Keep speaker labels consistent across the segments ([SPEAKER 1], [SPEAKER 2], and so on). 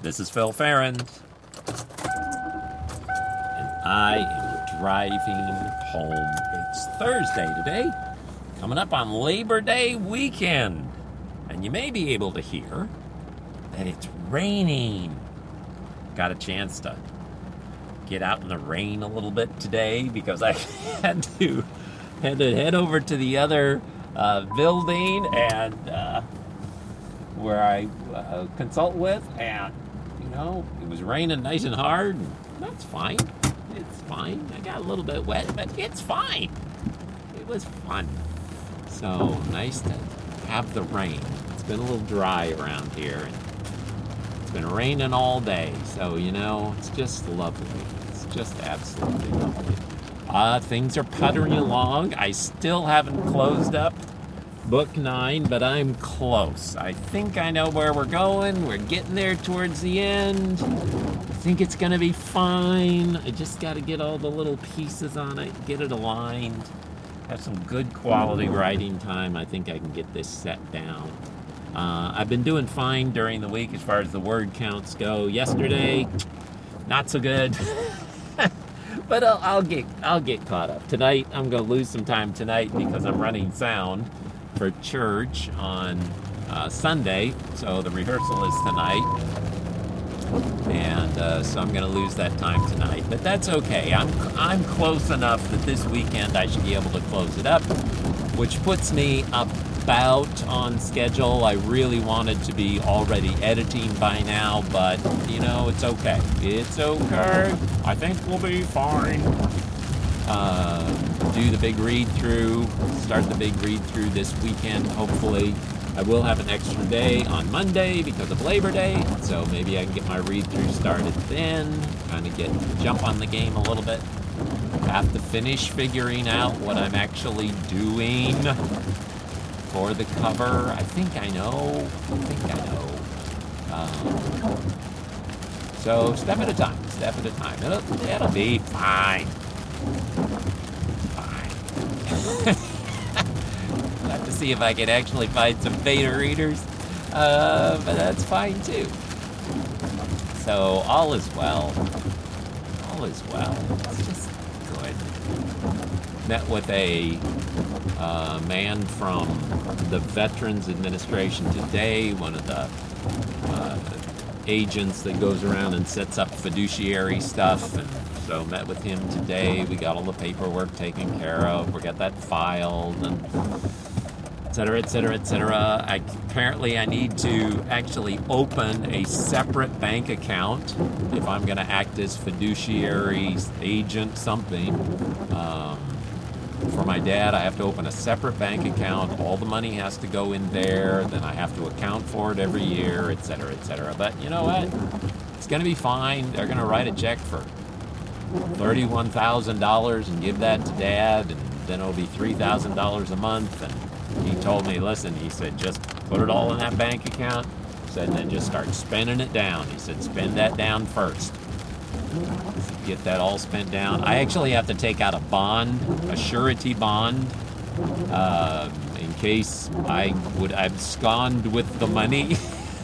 [SPEAKER 1] This is Phil Farron, and I am driving home. It's Thursday today, coming up on Labor Day weekend, and you may be able to hear that it's raining. Got a chance to get out in the rain a little bit today because I had to head over to the other building and where I consult with, and it was raining nice and hard, and that's fine. It's fine. I got a little bit wet, but it's fine. It was fun. So nice to have the rain. It's been a little dry around here, and it's been raining all day, so it's just lovely. It's just absolutely lovely. Things are puttering along. I still haven't closed up Book 9, but I'm close. I think I know where we're going. We're getting there towards the end. I think it's going to be fine. I just got to get all the little pieces on it, get it aligned, have some good quality writing time. I think I can get this set down. I've been doing fine during the week as far as the word counts go. Yesterday, not so good. But I'll get caught up. Tonight, I'm going to lose some time tonight because I'm running sound for church on Sunday, so the rehearsal is tonight, and so I'm going to lose that time tonight, but that's okay. I'm close enough that this weekend I should be able to close it up, which puts me about on schedule. I really wanted to be already editing by now, but it's okay. It's okay. I think we'll be fine. Do the big read-through, start the big read-through this weekend, hopefully. I will have an extra day on Monday because of Labor Day, so maybe I can get my read-through started then, kind of jump on the game a little bit. Have to finish figuring out what I'm actually doing for the cover. I think I know. So step at a time. It'll be fine. I'll have to see if I can actually find some beta readers, but that's fine too. So all is well. It's just good. Met with a man from the Veterans Administration today, one of the agents that goes around and sets up fiduciary stuff, and so met with him today. We got all the paperwork taken care of. We got that filed, and et cetera. Apparently I need to actually open a separate bank account if I'm going to act as fiduciary agent something. For my dad, I have to open a separate bank account. All the money has to go in there. Then I have to account for it every year, et cetera. But you know what? It's going to be fine. They're going to write a check for $31,000 and give that to Dad, and then it'll be $3,000 a month. And he told me, listen, he said, just put it all in that bank account. He said, and then just start spending it down. He said, spend that down first. Get that all spent down. I actually have to take out a bond, a surety bond, in case I would abscond with the money.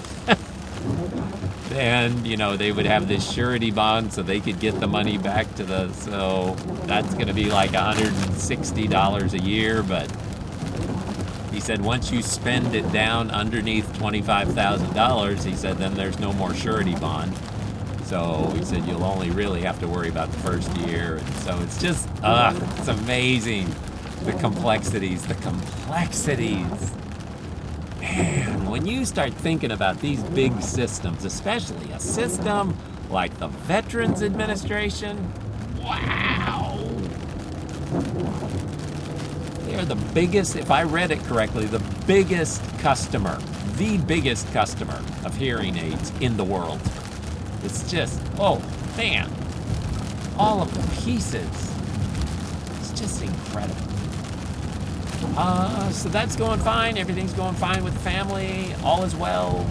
[SPEAKER 1] And, they would have this surety bond so they could get the money back so that's going to be like $160 a year, but he said once you spend it down underneath $25,000, he said then there's no more surety bond. So he said you'll only really have to worry about the first year. And so it's just, it's amazing, the complexities. Man, when you start thinking about these big systems, especially a system like the Veterans Administration, wow. They're the biggest, if I read it correctly, the biggest customer of hearing aids in the world. It's just, oh man, all of the pieces. It's just incredible. So that's going fine. Everything's going fine with the family. All is well.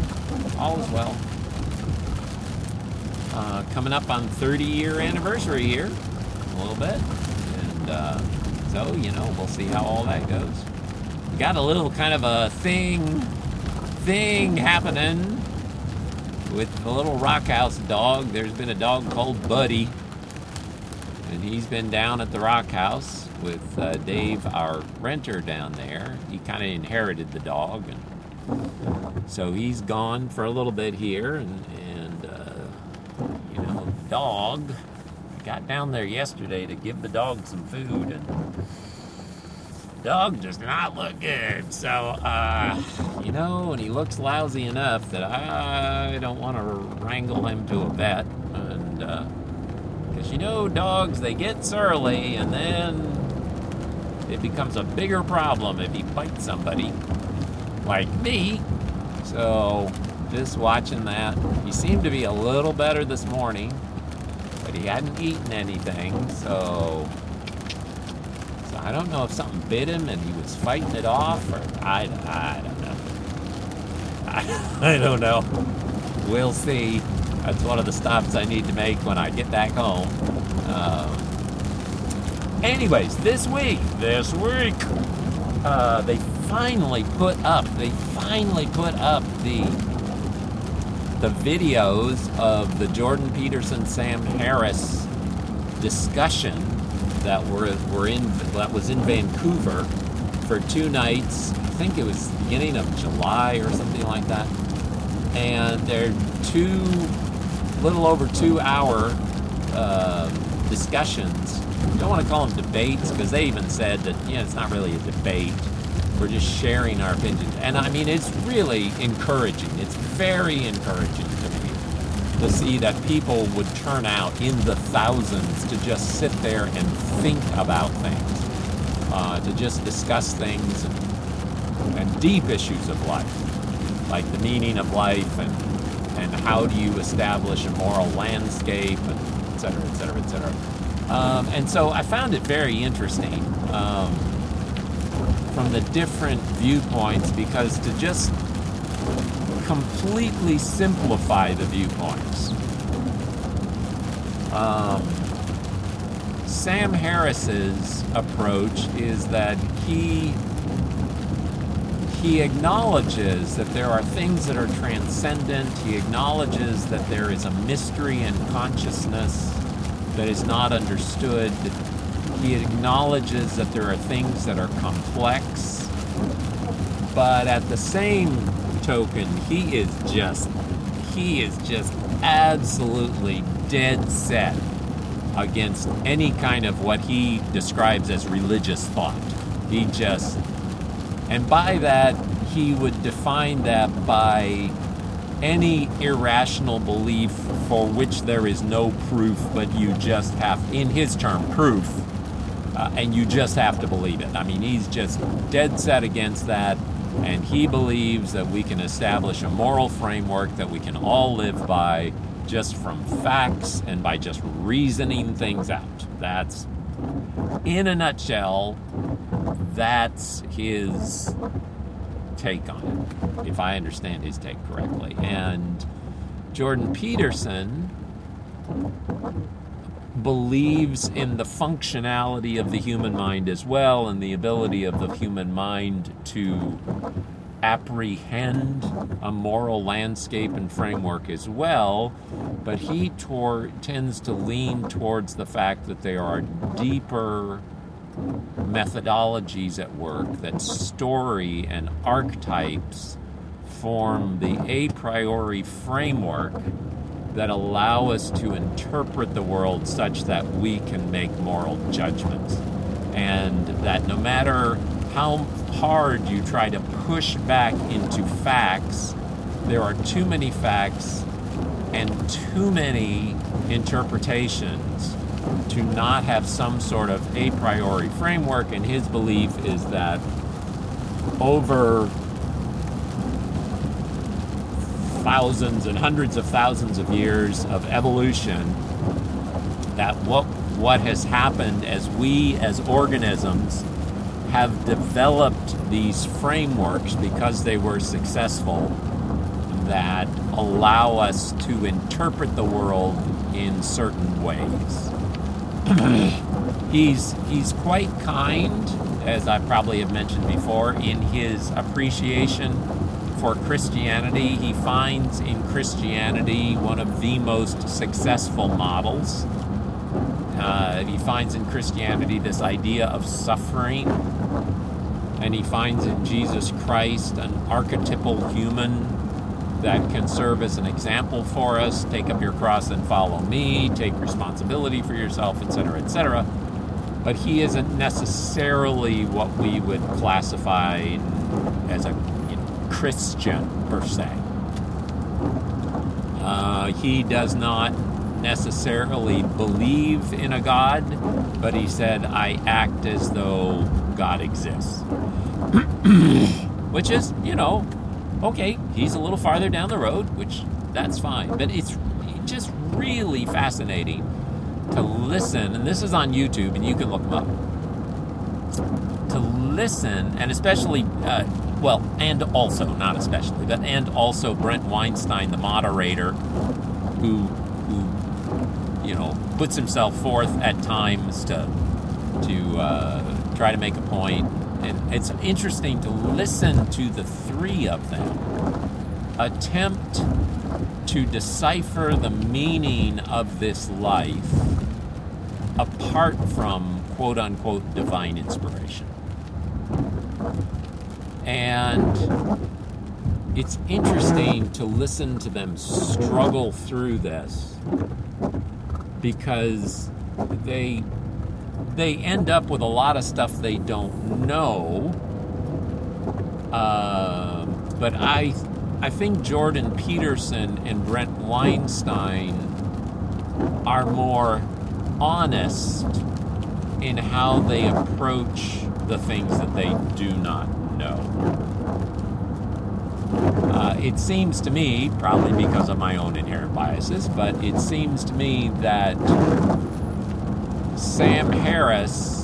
[SPEAKER 1] Coming up on 30-year anniversary here, a little bit. And so, we'll see how all that goes. We got a little kind of a thing happening with the little Rock House dog. There's been a dog called Buddy, and he's been down at the Rock House with Dave, our renter down there. He kind of inherited the dog, and so he's gone for a little bit here. And dog, I got down there yesterday to give the dog some food, and the dog does not look good. So, and he looks lousy enough that I don't want to wrangle him to a vet. And, because, dogs, they get surly, and then it becomes a bigger problem if he bites somebody like me. So, just watching that. He seemed to be a little better this morning, but he hadn't eaten anything, so I don't know if something bit him and he was fighting it off, or I don't know. I don't know. We'll see. That's one of the stops I need to make when I get back home. Anyways, this week, they finally put up the videos of the Jordan Peterson, Sam Harris discussion that was in Vancouver for 2 nights. I think it was the beginning of July or something like that. And they're little over 2-hour discussions. I don't want to call them debates, because they even said that it's not really a debate. We're just sharing our opinions. And I mean, it's really encouraging. It's very encouraging to me to see that people would turn out in the thousands to just sit there and think about things, to just discuss things and deep issues of life, like the meaning of life and how do you establish a moral landscape, and et cetera, et cetera, et cetera. And so I found it very interesting. From the different viewpoints, because to just completely simplify the viewpoints. Sam Harris's approach is that he acknowledges that there are things that are transcendent. He acknowledges that there is a mystery in consciousness that is not understood. He acknowledges that there are things that are complex, but at the same token, he is just absolutely dead set against any kind of what he describes as religious thought. And by that, he would define that by any irrational belief for which there is no proof, but you just have, in his term, proof. And you just have to believe it. I mean, he's just dead set against that, and he believes that we can establish a moral framework that we can all live by just from facts and by just reasoning things out. That's, in a nutshell, that's his take on it, if I understand his take correctly. And Jordan Peterson believes in the functionality of the human mind as well, and the ability of the human mind to apprehend a moral landscape and framework as well, but he tends to lean towards the fact that there are deeper methodologies at work, that story and archetypes form the a priori framework that allow us to interpret the world such that we can make moral judgments. And that no matter how hard you try to push back into facts, there are too many facts and too many interpretations to not have some sort of a priori framework. And his belief is that over thousands and hundreds of thousands of years of evolution, that what has happened as we as organisms have developed these frameworks because they were successful that allow us to interpret the world in certain ways. He's quite kind, as I probably have mentioned before, in his appreciation for Christianity. He finds in Christianity one of the most successful models. He finds in Christianity this idea of suffering, and he finds in Jesus Christ an archetypal human that can serve as an example for us. Take up your cross and follow me, take responsibility for yourself, etc., etc. But he isn't necessarily what we would classify as a Christian per se. He does not necessarily believe in a God, but he said, I act as though God exists. Which is, okay, he's a little farther down the road, which that's fine. But it's just really fascinating to listen, and this is on YouTube, and you can look them up, to listen, and especially, and also, not especially, but and also Brent Weinstein, the moderator, who puts himself forth at times to try to make a point. And it's interesting to listen to the three of them attempt to decipher the meaning of this life apart from quote-unquote divine inspiration. And it's interesting to listen to them struggle through this, because they end up with a lot of stuff they don't know. But I think Jordan Peterson and Brent Weinstein are more honest in how they approach the things that they do not know. It seems to me, probably because of my own inherent biases, but it seems to me that Sam Harris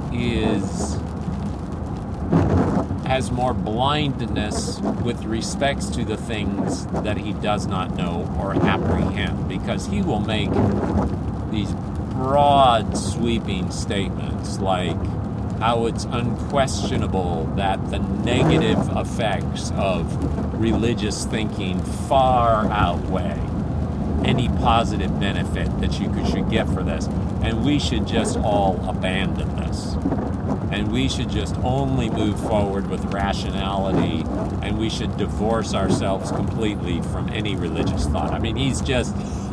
[SPEAKER 1] has more blindness with respects to the things that he does not know or apprehend, because he will make these broad sweeping statements like how it's unquestionable that the negative effects of religious thinking far outweigh any positive benefit that you should get for this, and we should just all abandon this, and we should just only move forward with rationality, and we should divorce ourselves completely from any religious thought. I mean, he's just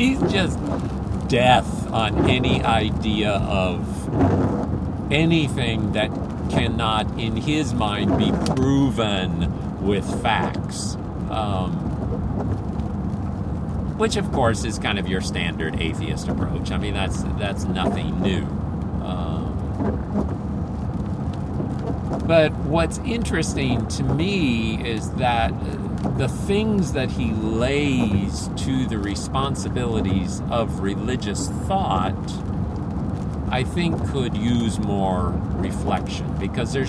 [SPEAKER 1] death on any idea of anything that cannot, in his mind, be proven with facts. Which, of course, is kind of your standard atheist approach. I mean, that's nothing new. But what's interesting to me is that the things that he lays to the responsibilities of religious thought, I think, could use more reflection, because there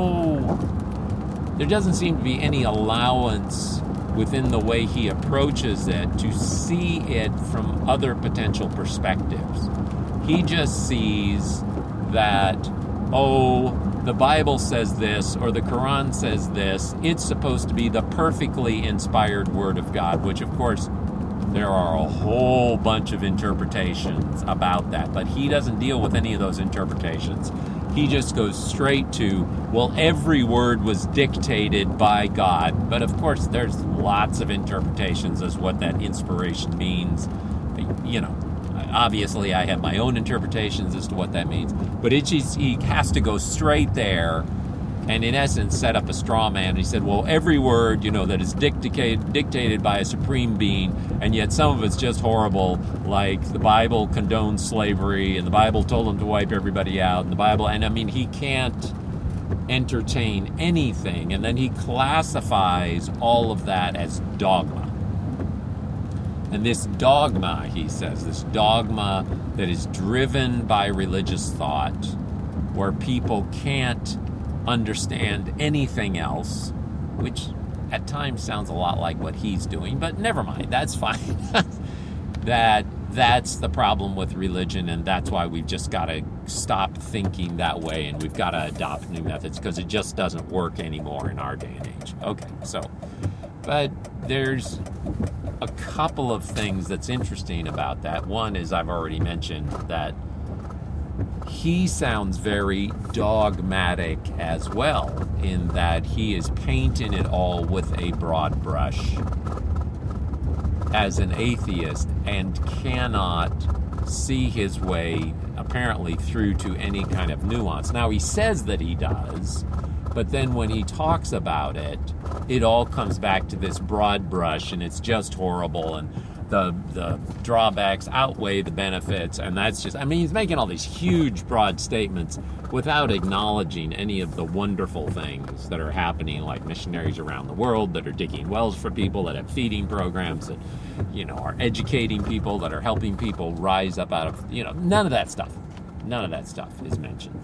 [SPEAKER 1] doesn't seem to be any allowance within the way he approaches it to see it from other potential perspectives. He just sees that, the Bible says this, or the Quran says this, it's supposed to be the perfectly inspired Word of God, which, of course, there are a whole bunch of interpretations about that, but he doesn't deal with any of those interpretations. He just goes straight to, every word was dictated by God. But of course, there's lots of interpretations as what that inspiration means. Obviously I have my own interpretations as to what that means. But he has to go straight there and in essence set up a straw man. He said, every word, that is dictated by a supreme being, and yet some of it's just horrible, like the Bible condones slavery, and the Bible told him to wipe everybody out, and the Bible, he can't entertain anything. And then he classifies all of that as dogma. And this dogma, he says, this dogma that is driven by religious thought, where people can't understand anything else, which at times sounds a lot like what he's doing, but never mind, that's fine. That's the problem with religion, and that's why we've just got to stop thinking that way, and we've got to adopt new methods, because it just doesn't work anymore in our day and age. Okay, so But there's a couple of things that's interesting about that. One is I've already mentioned that he sounds very dogmatic as well, in that he is painting it all with a broad brush as an atheist and cannot see his way, apparently, through to any kind of nuance. Now, he says that he does, but then when he talks about it, it all comes back to this broad brush, and it's just horrible, and the drawbacks outweigh the benefits, and that's just, I mean, he's making all these huge, broad statements without acknowledging any of the wonderful things that are happening, like missionaries around the world that are digging wells for people, that have feeding programs, that, you know, are educating people, that are helping people rise up out of, you know, none of that stuff is mentioned.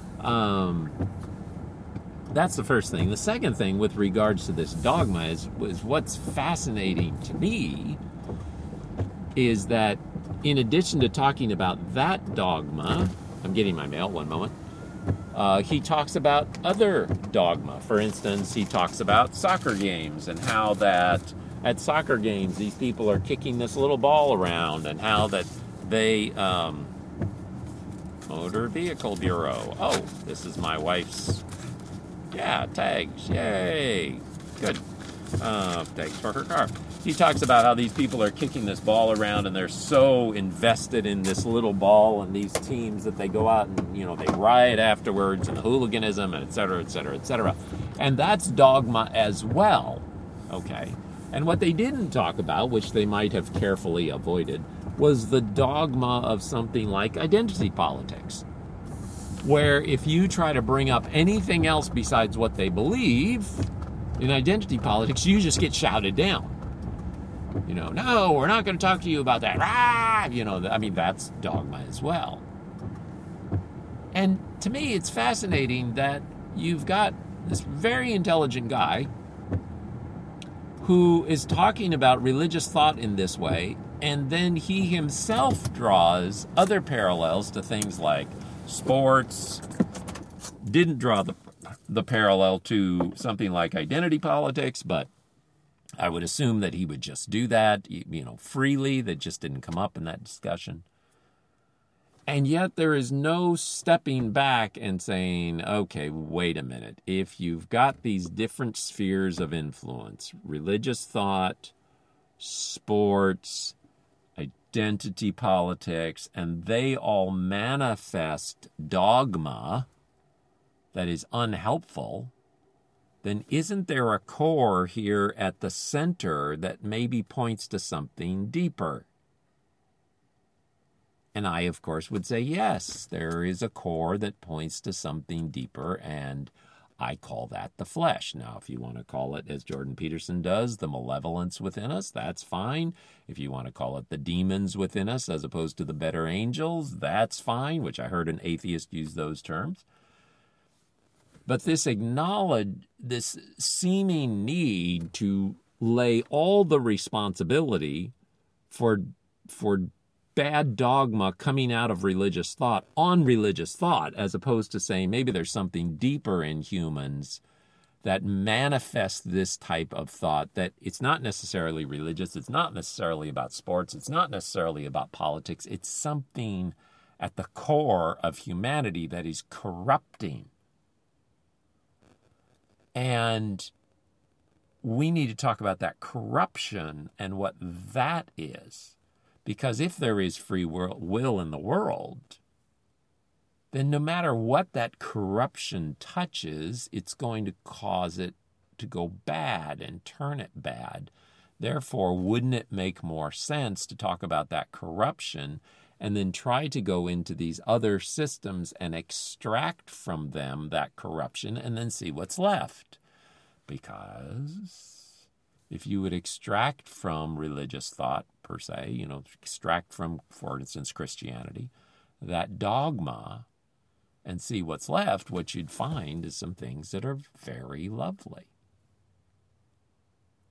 [SPEAKER 1] That's the first thing. The second thing with regards to this dogma is what's fascinating to me is that in addition to talking about that dogma, I'm getting my mail, one moment, he talks about other dogma. For instance, he talks about soccer games and how that at soccer games these people are kicking this little ball around, and how that they Motor Vehicle Bureau. Oh, this is my wife's, tags. Yay. Good. Thanks for her car. He talks about how these people are kicking this ball around, and they're so invested in this little ball and these teams that they go out and, you know, they riot afterwards, and the hooliganism, and et cetera, et cetera, et cetera. And that's dogma as well, okay? And what they didn't talk about, which they might have carefully avoided, was the dogma of something like identity politics, where if you try to bring up anything else besides what they believe in identity politics, you just get shouted down. You know, no, we're not going to talk to you about that. Rah! You know, I mean, that's dogma as well. And to me, it's fascinating that you've got this very intelligent guy who is talking about religious thought in this way, and then he himself draws other parallels to things like sports, didn't draw the parallel to something like identity politics, but I would assume that he would just do that, you know, freely. That just didn't come up in that discussion. And yet there is no stepping back and saying, okay, wait a minute. If you've got these different spheres of influence, religious thought, sports, identity politics, and they all manifest dogma that is unhelpful, then isn't there a core here at the center that maybe points to something deeper? And I, of course, would say, yes, there is a core that points to something deeper, and I call that the flesh. Now, if you want to call it, as Jordan Peterson does, the malevolence within us, that's fine. If you want to call it the demons within us as opposed to the better angels, that's fine, which I heard an atheist use those terms. But this seeming need to lay all the responsibility for bad dogma coming out of religious thought on religious thought, as opposed to saying maybe there's something deeper in humans that manifests this type of thought, that it's not necessarily religious, it's not necessarily about sports, it's not necessarily about politics, it's something at the core of humanity that is corrupting. And we need to talk about that corruption and what that is. Because if there is free will in the world, then no matter what that corruption touches, it's going to cause it to go bad and turn it bad. Therefore, wouldn't it make more sense to talk about that corruption and then try to go into these other systems and extract from them that corruption and then see what's left? Because if you would extract from religious thought, per se, extract from, for instance, Christianity, that dogma, and see what's left, what you'd find is some things that are very lovely.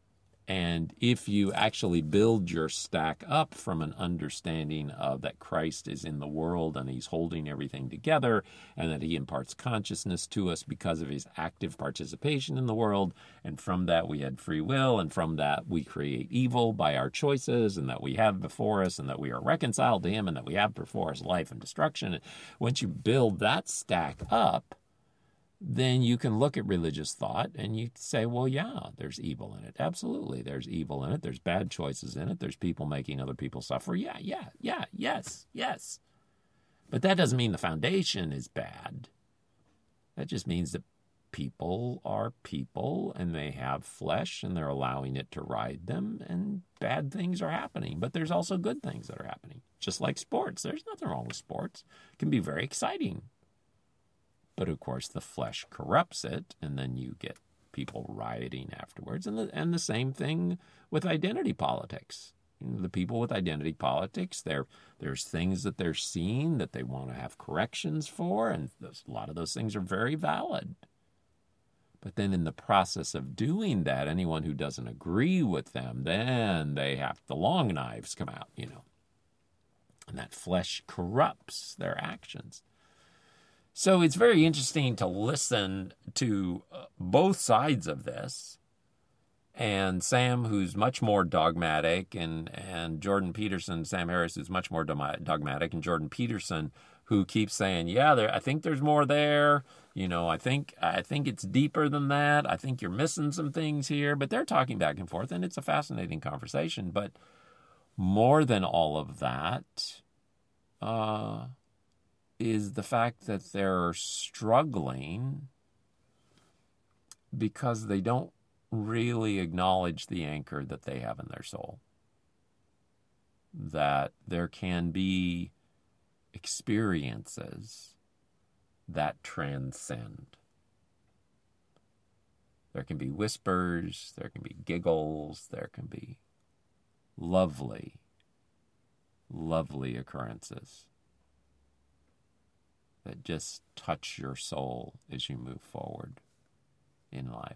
[SPEAKER 1] And if you actually build your stack up from an understanding of that Christ is in the world and he's holding everything together and that he imparts consciousness to us because of his active participation in the world, and from that we had free will, and from that we create evil by our choices, and that we have before us, and that we are reconciled to him, and that we have before us life and destruction. And once you build that stack up, then you can look at religious thought and you say, well, yeah, there's evil in it. Absolutely, there's evil in it. There's bad choices in it. There's people making other people suffer. Yeah, yes. But that doesn't mean the foundation is bad. That just means that people are people and they have flesh and they're allowing it to ride them, and bad things are happening. But there's also good things that are happening. Just like sports. There's nothing wrong with sports. It can be very exciting. But of course, the flesh corrupts it, and then you get people rioting afterwards. And the same thing with identity politics. The people with identity politics, there's things that they're seeing that they want to have corrections for, and a lot of those things are very valid. But then in the process of doing that, anyone who doesn't agree with them, then the long knives come out, And that flesh corrupts their actions. So it's very interesting to listen to both sides of this. And Sam, who's much more dogmatic, and Jordan Peterson, Sam Harris, who's much more dogmatic, and Jordan Peterson, who keeps saying, yeah, I think there's more there. I think it's deeper than that. I think you're missing some things here. But they're talking back and forth, and it's a fascinating conversation. But more than all of that, is the fact that they're struggling because they don't really acknowledge the anchor that they have in their soul. That there can be experiences that transcend. There can be whispers, there can be giggles, there can be lovely, lovely occurrences that just touch your soul as you move forward in life.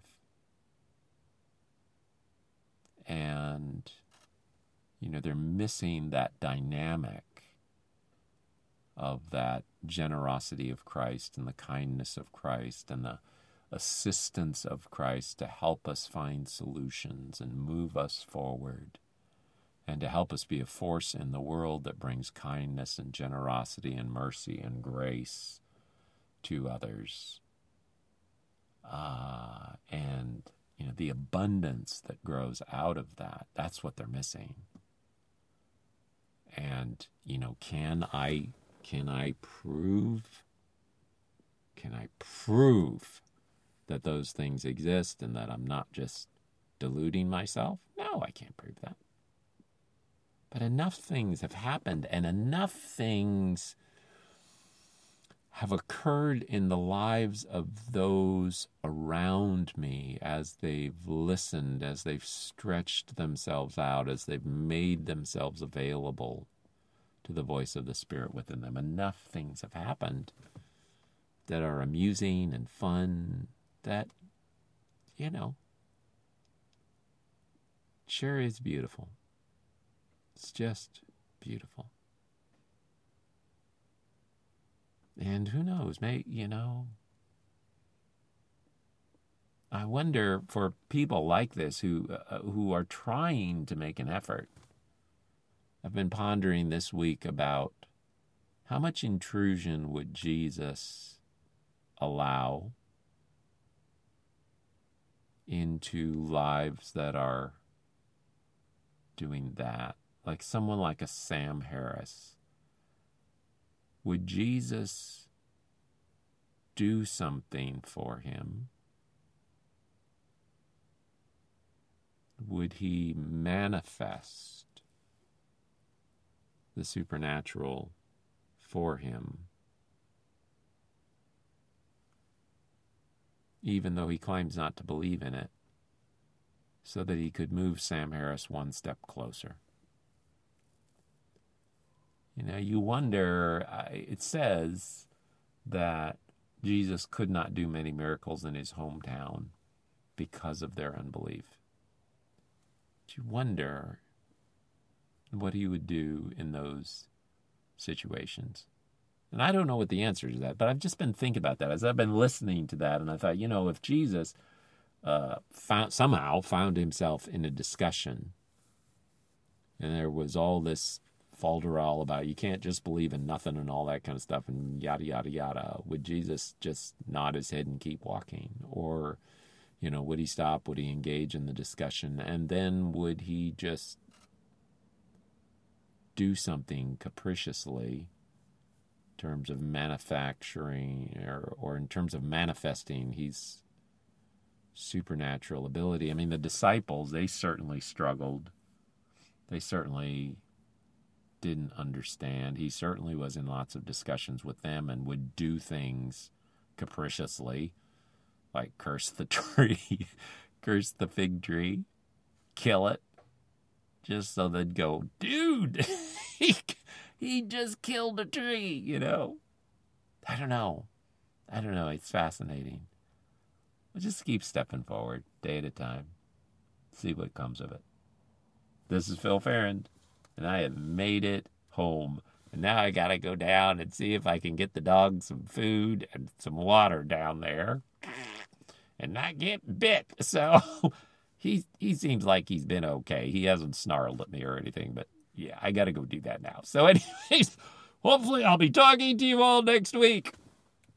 [SPEAKER 1] And, they're missing that dynamic of that generosity of Christ and the kindness of Christ and the assistance of Christ to help us find solutions and move us forward, and to help us be a force in the world that brings kindness and generosity and mercy and grace to others. And, the abundance that grows out of that, that's what they're missing. And, can I prove that those things exist and that I'm not just deluding myself? No, I can't prove that. But enough things have happened, and enough things have occurred in the lives of those around me as they've listened, as they've stretched themselves out, as they've made themselves available to the voice of the Spirit within them. Enough things have happened that are amusing and fun that, sure is beautiful. It's just beautiful. And who knows, I wonder, for people like this who are trying to make an effort. I've been pondering this week about how much intrusion would Jesus allow into lives that are doing that. Like someone like a Sam Harris. Would Jesus do something for him? Would he manifest the supernatural for him, even though he claims not to believe in it, so that he could move Sam Harris one step closer? You wonder, it says that Jesus could not do many miracles in his hometown because of their unbelief. you wonder what he would do in those situations. And I don't know what the answer to that, but I've just been thinking about that as I've been listening to that. And I thought, if Jesus somehow found himself in a discussion and there was all this falderall about you can't just believe in nothing and all that kind of stuff and yada, yada, yada, would Jesus just nod his head and keep walking? Or, would he stop? Would he engage in the discussion? And then would he just do something capriciously in terms of manufacturing or in terms of manifesting his supernatural ability? I mean, the disciples, they certainly struggled. They certainly didn't understand. He certainly was in lots of discussions with them and would do things capriciously, like curse the tree, curse the fig tree, kill it, just so they'd go, dude, he just killed a tree, I don't know. It's fascinating. We'll just keep stepping forward day at a time. See what comes of it. This is Phil Farrand, and I have made it home. And now I got to go down and see if I can get the dog some food and some water down there and not get bit. So he seems like he's been okay. He hasn't snarled at me or anything, but yeah, I got to go do that now. So anyways, hopefully I'll be talking to you all next week.